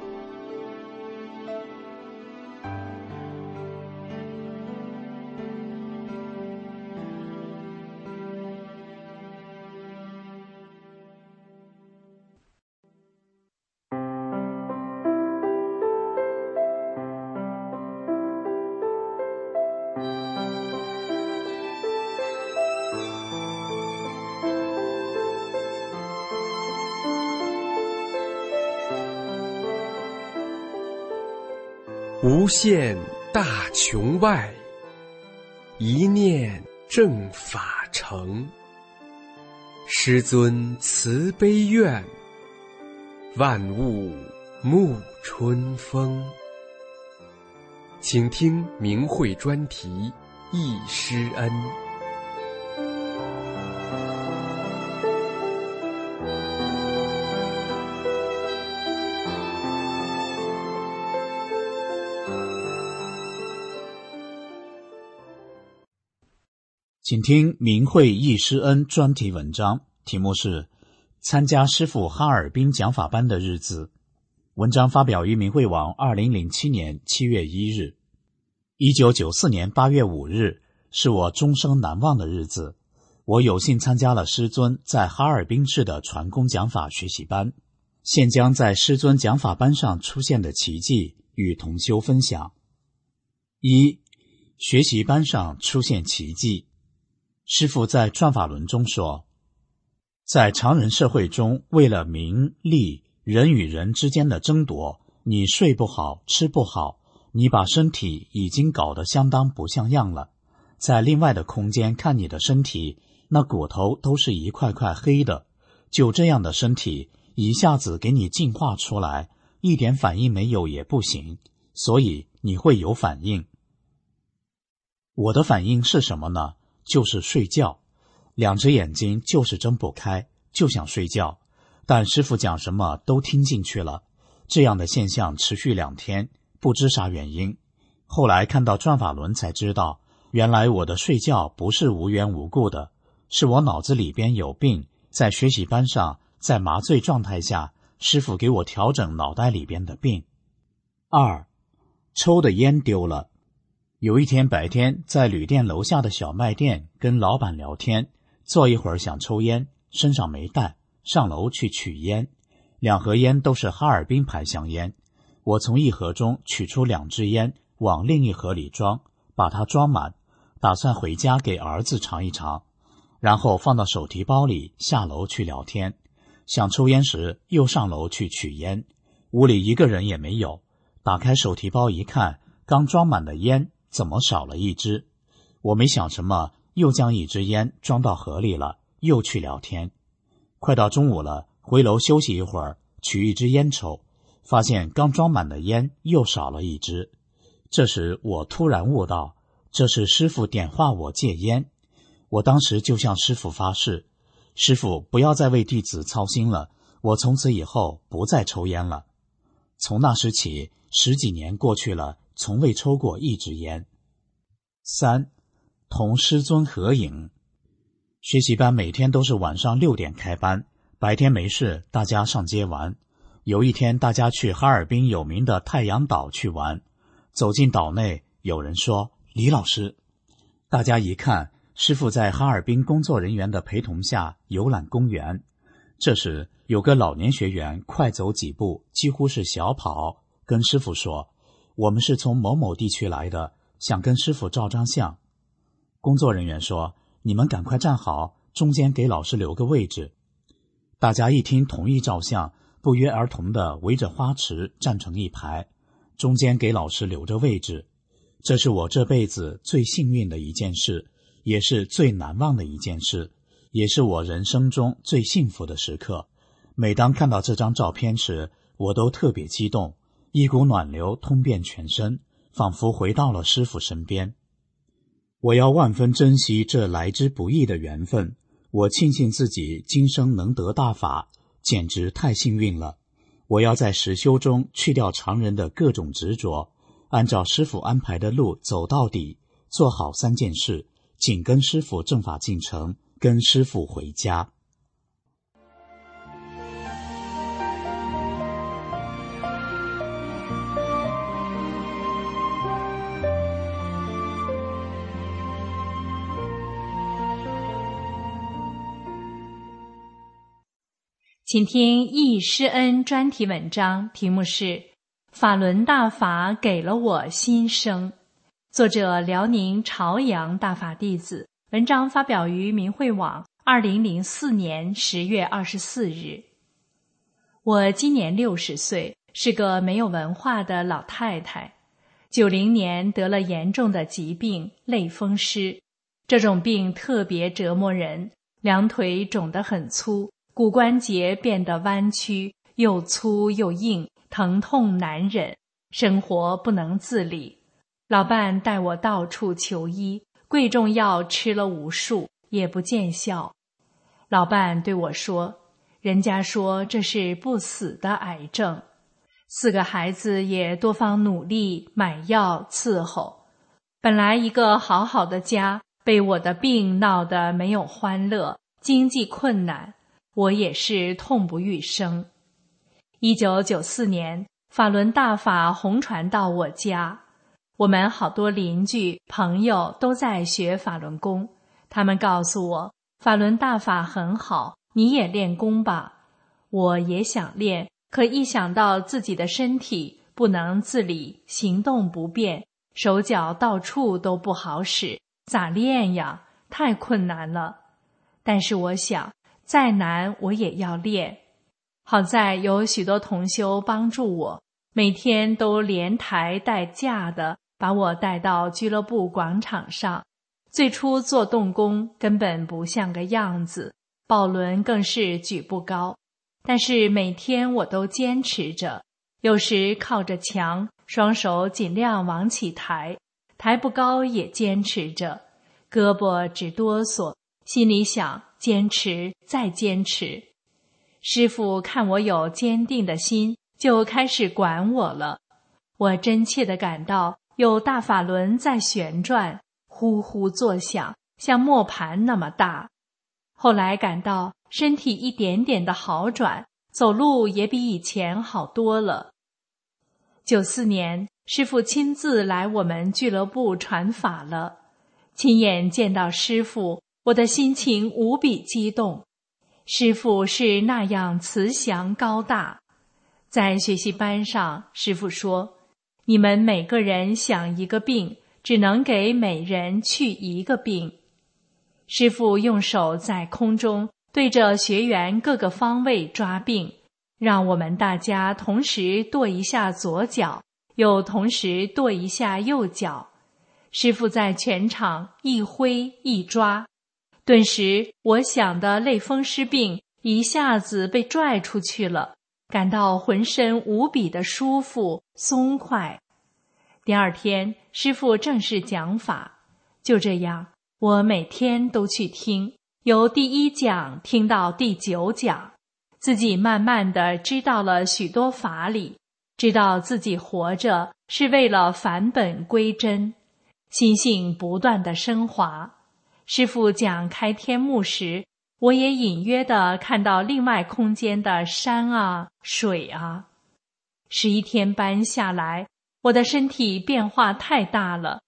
无限大穹外，一念正法成。师尊慈悲愿，万物沐春风。请听明慧专题忆师恩。 请听明慧忆师恩专题文章，题目是参加师父哈尔滨讲法班的日子。文章发表于明慧网2007年7月1日。1994年8月5日是我终生难忘的日子，我有幸参加了师尊在哈尔滨市的传功讲法学习班，现将在师尊讲法班上出现的奇迹与同修分享。一、学习班上出现奇迹。师父在转法轮中说，在常人社会中，为了名利，人与人之间的争夺，你睡不好，吃不好，你把身体已经搞得相当不像样了。在另外的空间看你的身体，那骨头都是一块块黑的，就这样的身体，一下子给你净化出来，一点反应没有也不行，所以你会有反应。我的反应是什么呢？就是睡觉，两只眼睛就是睁不开，就想睡觉，但师父讲什么都听进去了。这样的现象持续2天，不知啥原因。后来看到转法轮才知道，原来我的睡觉不是无缘无故的，是我脑子里边有病，在学习班上，在麻醉状态下，师父给我调整脑袋里边的病。2、抽的烟丢了。有一天白天在旅店楼下的小卖店跟老板聊天，坐一会儿想抽烟，身上没带，上楼去取烟。2盒烟都是哈尔滨牌香烟，我从一盒中取出2支烟，往另一盒里装，把它装满，打算回家给儿子尝一尝，然后放到手提包里，下楼去聊天。想抽烟时又上楼去取烟，屋里一个人也没有，打开手提包一看，刚装满的烟怎么少了1支？我没想什么，又将1支烟装到盒里了，又去聊天。快到中午了，回楼休息一会儿，取1支烟抽，发现刚装满的烟又少了1支。这时我突然悟到，这是师父点化我戒烟。我当时就向师父发誓，师父不要再为弟子操心了，我从此以后不再抽烟了。从那时起，10几年过去了，从未抽过1支烟。3、同师尊合影。学习班每天都是晚上6点开班，白天没事，大家上街玩。有一天大家去哈尔滨有名的太阳岛去玩，走进岛内，有人说，李老师， 大家一看，师父在哈尔滨工作人员的陪同下游览公园。这时有个老年学员快走几步，几乎是小跑，跟师父说：“我们是从某某地区来的，想跟师父照张相。”工作人员说：“你们赶快站好，中间给老师留个位置。”大家一听同意照相，不约而同地围着花池站成一排，中间给老师留着位置。这是我这辈子最幸运的一件事，也是最难忘的一件事，也是我人生中最幸福的时刻。每当看到这张照片时，我都特别激动，一股暖流通遍全身，仿佛回到了师父身边。我要万分珍惜这来之不易的缘分，我庆幸自己今生能得大法，简直太幸运了。我要在实修中去掉常人的各种执着，按照师父安排的路走到底，做好3件事，紧跟师父正法进程，跟师父回家。 请听易师恩专题文章，题目是法轮大法给了我新生，作者辽宁朝阳大法弟子，文章发表于明慧网2004年10月24日。我今年60岁，是个没有文化的老太太。90年得了严重的疾病类风湿，这种病特别折磨人，两腿肿得很粗，骨关节变得弯曲，又粗又硬，疼痛难忍，生活不能自理。老伴带我到处求医，贵重药吃了无数，也不见效。老伴对我说，人家说这是不死的癌症。4个孩子也多方努力买药伺候。本来一个好好的家，被我的病闹得没有欢乐，经济困难，我也是痛不欲生。1994年，法轮大法红传到我家，我们好多邻居朋友都在学法轮功，他们告诉我，法轮大法很好，你也练功吧。我也想练，可一想到自己的身体不能自理，行动不便，手脚到处都不好使，咋练呀？太困难了。但是我想，再难我也要练。好在有许多同修帮助我，每天都连抬带架的把我带到俱乐部广场上。最初做动功根本不像个样子，抱轮更是举不高。但是每天我都坚持着，有时靠着墙，双手尽量往起抬，抬不高也坚持着，胳膊直哆嗦，心里想坚持再坚持。师父看我有坚定的心，就开始管我了。我真切地感到有大法轮在旋转，呼呼作响，像磨盘那么大。后来感到身体一点点的好转，走路也比以前好多了。94年，师父亲自来我们俱乐部传法了，亲眼见到师父，我的心情无比激动。师父是那样慈祥高大。在学习班上，师父说，你们每个人想一个病，只能给每人去一个病。师父用手在空中对着学员各个方位抓病，让我们大家同时跺一下左脚，又同时跺一下右脚。师父在全场一挥一抓，顿时我想的类风湿病一下子被拽出去了，感到浑身无比的舒服松快。第二天，师父正式讲法，就这样，我每天都去听，由第1讲听到第9讲，自己慢慢地知道了许多法理，知道自己活着是为了返本归真，心性不断地升华。师父讲开天目时，我也隐约地看到另外空间的山啊水啊。11天班下来，我的身体变化太大了，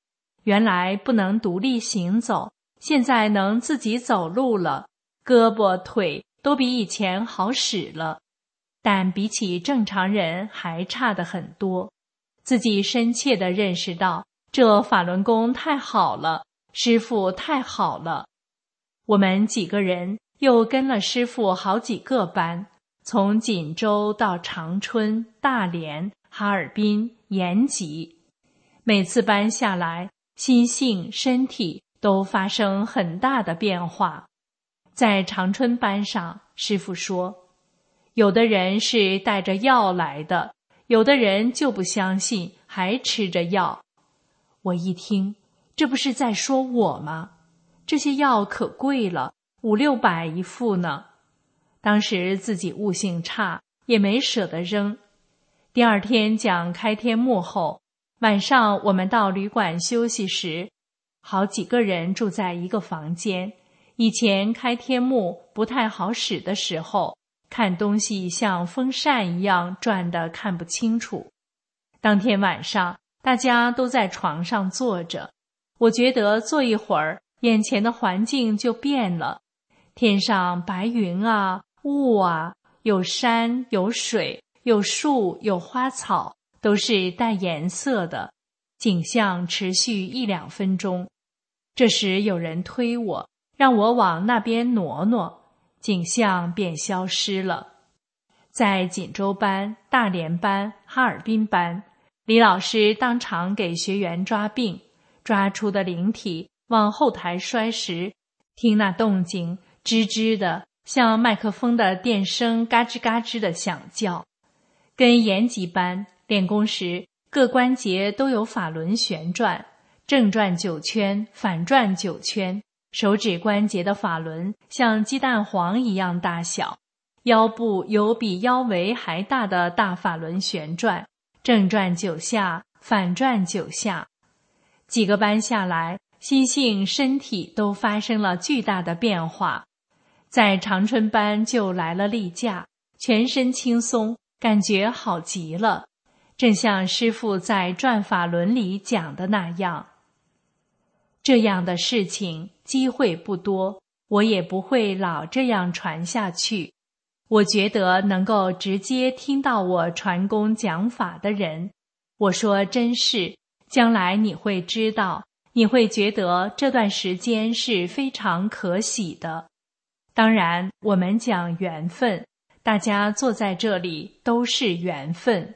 原来不能独立行走，现在能自己走路了，胳膊腿都比以前好使了，但比起正常人还差得很多。自己深切地认识到，这法轮功太好了，师父太好了。我们几个人又跟了师父好几个班，从锦州到长春、大连、哈尔滨、延吉，每次班下来，心性、身体都发生很大的变化。在长春班上，师父说，有的人是带着药来的，有的人就不相信，还吃着药。我一听，这不是在说我吗？这些药可贵了，500-600一副呢。当时自己悟性差，也没舍得扔。第二天讲开天幕后，晚上我们到旅馆休息时，好几个人住在一个房间。以前开天幕不太好使的时候，看东西像风扇一样转得看不清楚。当天晚上大家都在床上坐着，我觉得坐一会儿，眼前的环境就变了，天上白云啊，雾啊，有山有水，有树有花草，都是带颜色的，景象持续1-2分钟。这时有人推我，让我往那边挪挪，景象便消失了。在锦州班、大连班、哈尔滨班，李老师当场给学员抓病，抓出的灵体往后台摔时，听那动静吱吱的，像麦克风的电声嘎吱嘎吱的响叫。跟延吉班练功时，各关节都有法轮旋转，正转9圈，反转9圈，手指关节的法轮像鸡蛋黄一样大小，腰部有比腰围还大的大法轮旋转，正转9下，反转9下。几个班下来，心性、身体都发生了巨大的变化。在长春班就来了例假，全身轻松，感觉好极了，正像师父在转法轮里讲的那样。这样的事情机会不多，我也不会老这样传下去。我觉得能够直接听到我传功讲法的人，我说真是，将来你会知道，你会觉得这段时间是非常可喜的。当然，我们讲缘分，大家坐在这里都是缘分。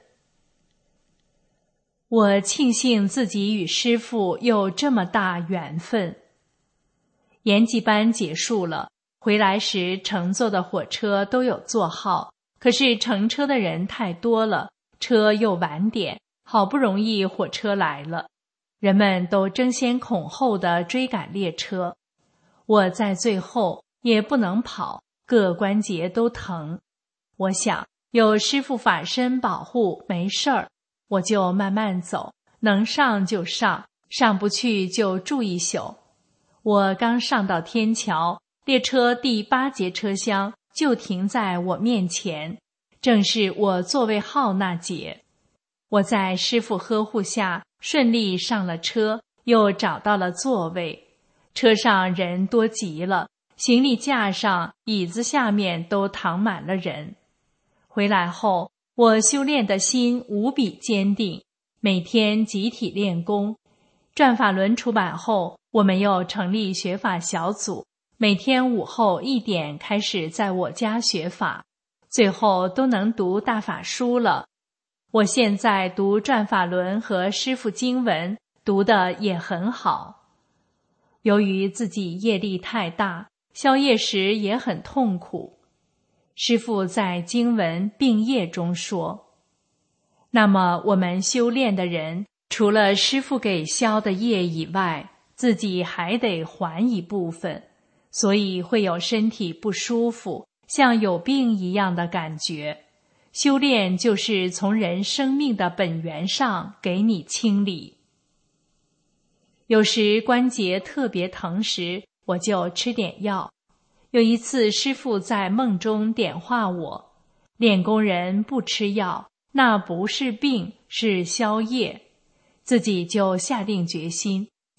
我庆幸自己与师父有这么大缘分。延吉班结束了，回来时乘坐的火车都有座号，可是乘车的人太多了，车又晚点，好不容易火车来了，人们都争先恐后地追赶列车。我在最后也不能跑，各关节都疼。我想有师父法身保护，没事儿，我就慢慢走，能上就上，上不去就住一宿。我刚上到天桥，列车第8节车厢就停在我面前，正是我座位号那节。我在师父呵护下顺利上了车，又找到了座位。车上人多极了，行李架上、椅子下面都躺满了人。回来后，我修炼的心无比坚定，每天集体练功。转法轮出版后，我们又成立学法小组，每天午后1点开始在我家学法，最后都能读大法书了。我现在读转法轮和师父经文，读得也很好。由于自己业力太大，宵夜时也很痛苦。师父在经文病业中说，那么我们修炼的人，除了师父给消的业以外，自己还得还一部分，所以会有身体不舒服，像有病一样的感觉。修炼就是从人生命的本源上给你清理。有时关节特别疼时，我就吃点药。有一次师父在梦中点化我，练功人不吃药，那不是病，是消业。自己就下定决心，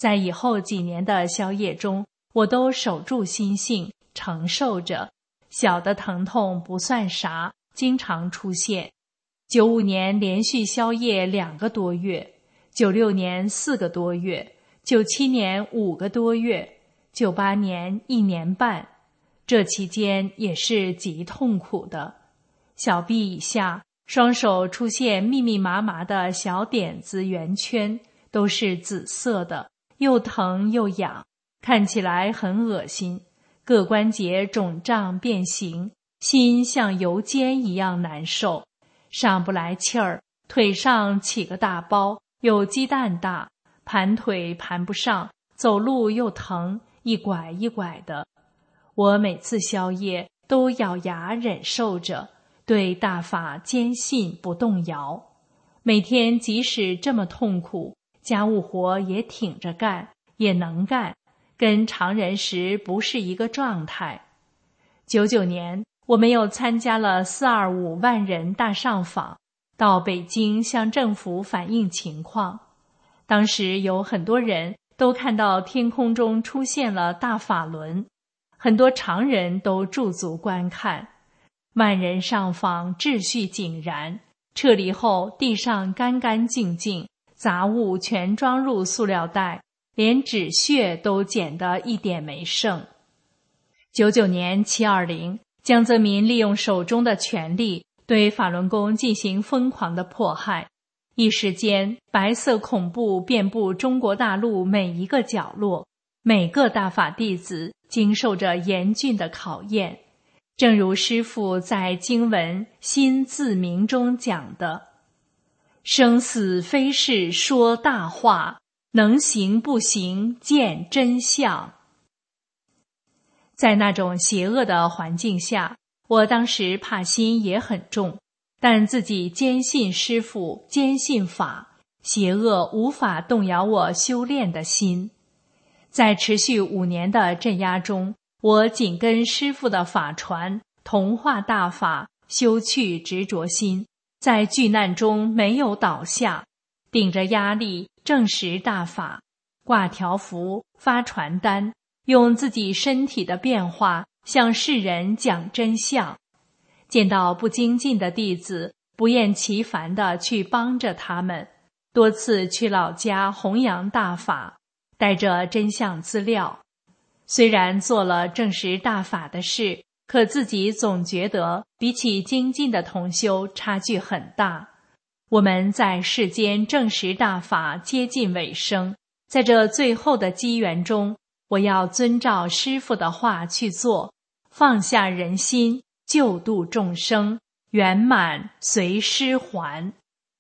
在以后几年的宵夜中，我都守住心性，承受着。小的疼痛不算啥，经常出现。95年连续宵夜2个多月，96年4个多月，97年5个多月，98年1年半。这期间也是极痛苦的。小臂以下，双手出现密密麻麻的小点子圆圈，都是紫色的，又疼又痒，看起来很恶心。各关节肿胀变形，心像油煎一样难受，上不来气儿，腿上起个大包，有鸡蛋大，盘腿盘不上，走路又疼，一拐一拐的。我每次宵夜都咬牙忍受着，对大法坚信不动摇。每天即使这么痛苦，家务活也挺着干，也能干，跟常人时不是一个状态。99年，我们又参加了425万人大上访，到北京向政府反映情况。当时有很多人都看到天空中出现了大法轮，很多常人都驻足观看。万人上访，秩序井然，撤离后地上干干净净，杂物全装入塑料袋，连纸屑都捡得一点没剩。99年720，江泽民利用手中的权力对法轮功进行疯狂的迫害，一时间白色恐怖遍布中国大陆每一个角落，每个大法弟子经受着严峻的考验。正如师父在经文《心自明》中讲的，生死非是说大话，能行不行见真相。在那种邪恶的环境下，我当时怕心也很重，但自己坚信师父，坚信法，邪恶无法动摇我修炼的心。在持续5年的镇压中，我紧跟师父的法传，同化大法，修去执着心，在巨难中没有倒下，顶着压力证实大法，挂条幅，发传单，用自己身体的变化向世人讲真相。见到不精进的弟子，不厌其烦地去帮着他们，多次去老家弘扬大法，带着真相资料。虽然做了证实大法的事，可自己总觉得比起精进的同修差距很大。我们在世间证实大法接近尾声，在这最后的机缘中，我要遵照师父的话去做，放下人心，救度众生，圆满随师还。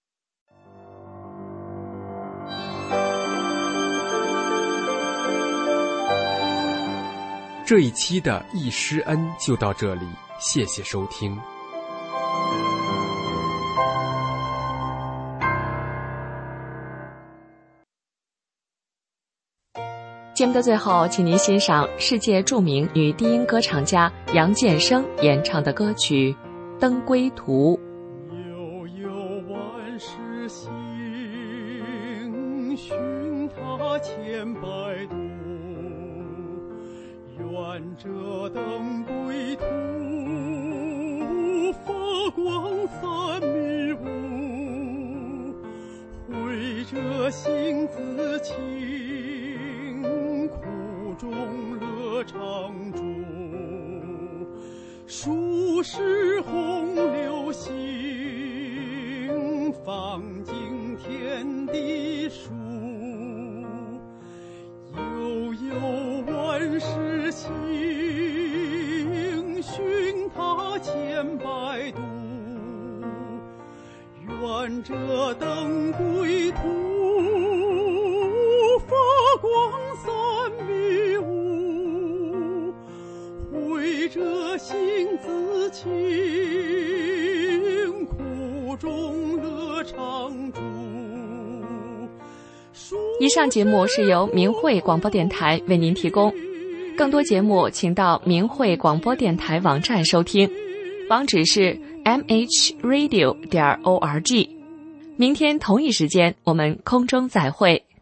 这一期的易师恩就到这里，谢谢收听。 节目的最后，请您欣赏世界著名女低音歌唱家杨建生演唱的歌曲《登归途》。 悠悠万世行，寻他千百度，愿这登归途，发光散迷雾，慧者心自清，苦中乐常驻，数世洪流行，放尽天地数，悠悠万世行，寻他千百度，愿这登归途，发光散迷雾，慧者心自清，苦中乐常驻。 以上节目是由明慧广播电台为您提供，更多节目请到明慧广播电台网站收听，网址是 mhradio.org。明天同一时间我们空中再会。